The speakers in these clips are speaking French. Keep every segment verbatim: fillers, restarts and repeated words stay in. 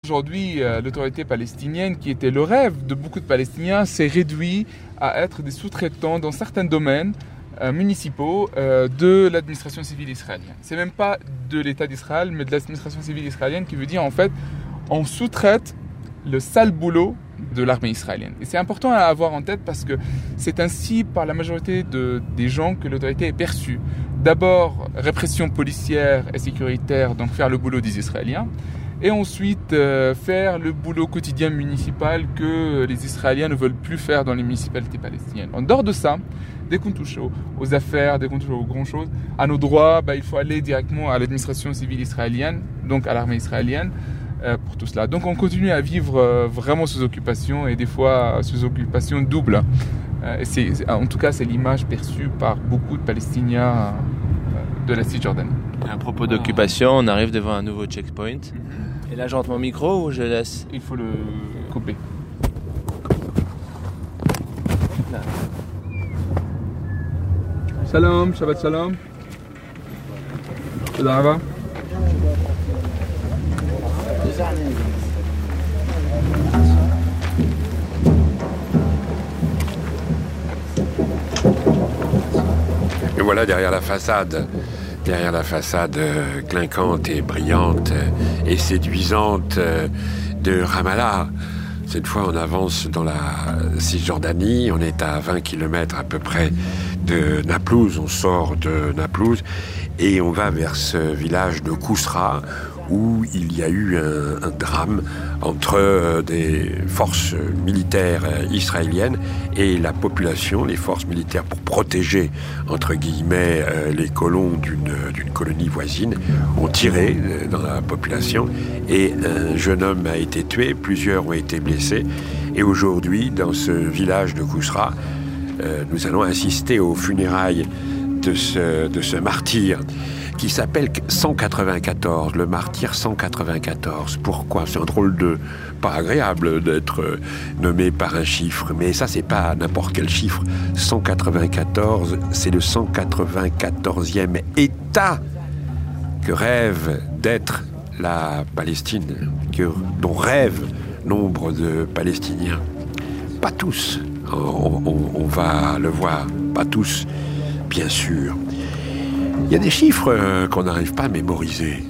Aujourd'hui, euh, l'autorité palestinienne, qui était le rêve de beaucoup de Palestiniens, s'est réduite à être des sous-traitants dans certains domaines euh, municipaux euh, de l'administration civile israélienne. C'est même pas de l'État d'Israël, mais de l'administration civile israélienne, qui veut dire en fait, on sous-traite le sale boulot de l'armée israélienne. Et c'est important à avoir en tête parce que c'est ainsi par la majorité de, des gens que l'autorité est perçue. D'abord, répression policière et sécuritaire, donc faire le boulot des Israéliens. Et ensuite, euh, faire le boulot quotidien municipal que les Israéliens ne veulent plus faire dans les municipalités palestiniennes. En dehors de ça, dès qu'on touche aux, aux affaires, dès qu'on touche aux grandes choses, à nos droits, bah, il faut aller directement à l'administration civile israélienne, donc à l'armée israélienne, euh, pour tout cela. Donc on continue à vivre euh, vraiment sous occupation, et des fois sous occupation double. Euh, et c'est, c'est, en tout cas, c'est l'image perçue par beaucoup de Palestiniens euh, de la Cisjordanie. À propos d'occupation, on arrive devant un nouveau checkpoint. Et là, j'entre mon micro ou je laisse ? Il faut le couper. Là. Salam, Shabbat Shalom. Tודה רבה. Et voilà derrière la façade, derrière la façade euh, clinquante et brillante euh, et séduisante euh, de Ramallah. Cette fois, on avance dans la Cisjordanie. On est à vingt kilomètres à peu près de Naplouse. On sort de Naplouse et on va vers ce village de Kousra où il y a eu un, un drame entre euh, des forces militaires euh, israéliennes et la population, les forces militaires pour protéger, entre guillemets, euh, les colons d'une, d'une colonie voisine, ont tiré euh, dans la population et un jeune homme a été tué, plusieurs ont été blessés. Et aujourd'hui, dans ce village de Kousra, euh, nous allons assister aux funérailles de ce, de ce martyr qui s'appelle cent quatre-vingt-quatorze, le martyr cent quatre-vingt-quatorze. Pourquoi ? C'est un drôle de... pas agréable d'être nommé par un chiffre, mais ça, c'est pas n'importe quel chiffre. cent quatre-vingt-quatorze, c'est le cent quatre-vingt-quatorzième État que rêve d'être la Palestine, que, dont rêvent nombre de Palestiniens. Pas tous, on, on, on va le voir, pas tous, bien sûr. Il y a des chiffres euh, qu'on n'arrive pas à mémoriser.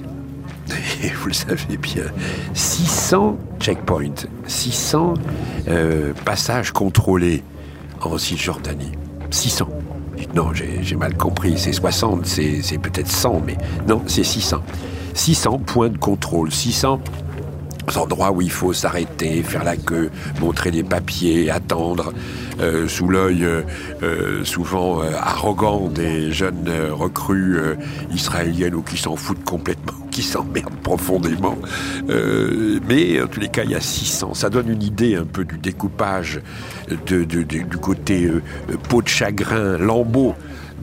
Et vous le savez bien. six cents checkpoints, six cents euh, passages contrôlés en Cisjordanie. six cents. Non, j'ai, j'ai mal compris. C'est soixante, c'est, c'est peut-être cent, mais non, c'est six cents. six cents points de contrôle, six cents endroits où il faut s'arrêter, faire la queue, montrer des papiers, attendre, euh, sous l'œil euh, euh, souvent euh, arrogant des jeunes euh, recrues euh, israéliennes ou qui s'en foutent complètement, qui s'emmerdent profondément. Euh, mais en tous les cas, il y a six cents. Ça donne une idée un peu du découpage de, de, de, du côté euh, peau de chagrin, lambeau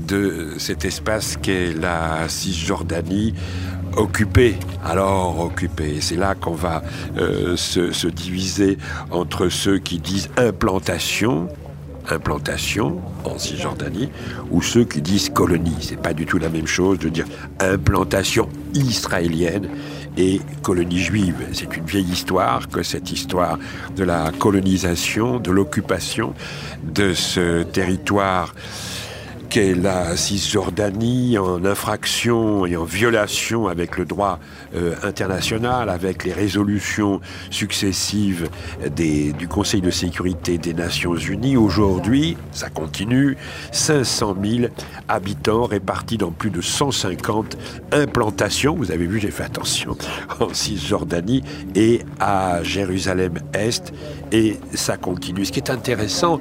de cet espace qu'est la Cisjordanie. Occupé, alors occupé. C'est là qu'on va euh, se, se diviser entre ceux qui disent implantation, implantation en Cisjordanie, ou ceux qui disent colonie. C'est pas du tout la même chose de dire implantation israélienne et colonie juive. C'est une vieille histoire que cette histoire de la colonisation, de l'occupation de ce territoire qu'est la Cisjordanie en infraction et en violation avec le droit euh, international, avec les résolutions successives des, du Conseil de sécurité des Nations Unies. Aujourd'hui, ça continue, cinq cent mille habitants répartis dans plus de cent cinquante implantations. Vous avez vu, j'ai fait attention, en Cisjordanie et à Jérusalem-Est. Et ça continue. Ce qui est intéressant,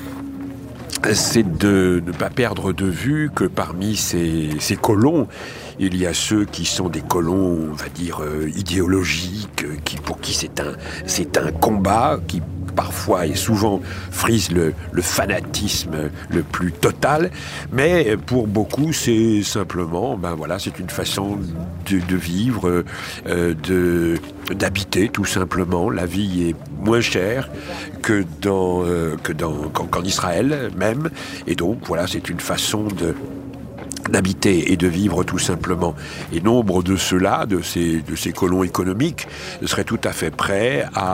c'est de ne pas perdre de vue que parmi ces, ces colons, il y a ceux qui sont des colons, on va dire, euh, idéologiques, qui, pour qui c'est un, c'est un combat, qui parfois et souvent frise le, le fanatisme le plus total, mais pour beaucoup c'est simplement, ben voilà, c'est une façon de, de vivre, euh, de, d'habiter tout simplement. La vie est moins chère que dans, euh, que dans, qu'en, qu'en Israël même, et donc voilà, c'est une façon de d'habiter et de vivre tout simplement. Et nombre de ceux-là, de ces, de ces colons économiques, seraient tout à fait prêts à